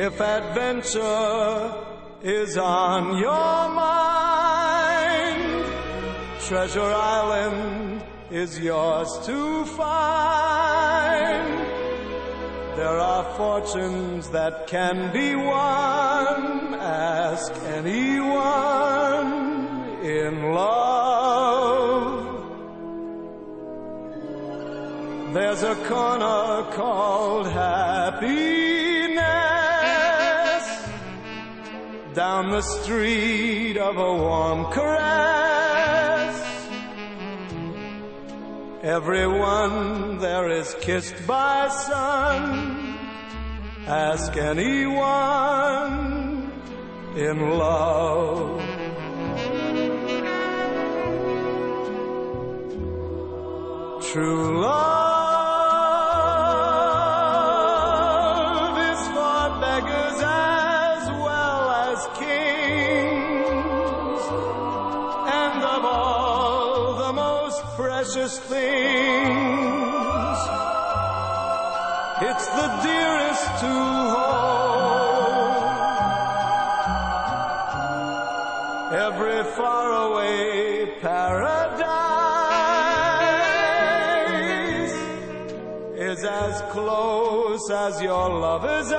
If adventure is on your mind, Treasure Island is yours to find. There are fortunes that can be won. Ask anyone in love. There's a corner called happiness down the street of a warm caress. Everyone there is kissed by sun. Ask anyone in love. True love is for beggars as well as kings, and of all the most precious things, it's the dearest to hold. Every faraway paradise is as close as your lover's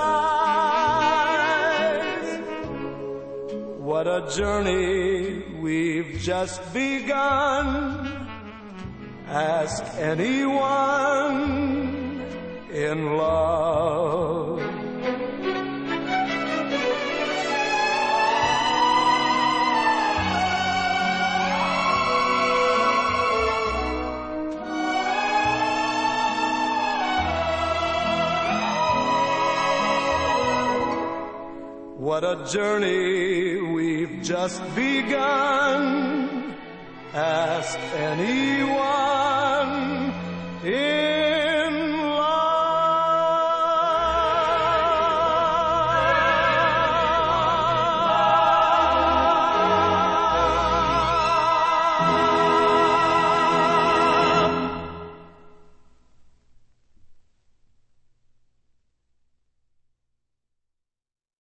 eyes. What a journey we've just begun. Ask anyone in love. What a journey we've just begun. Ask anyone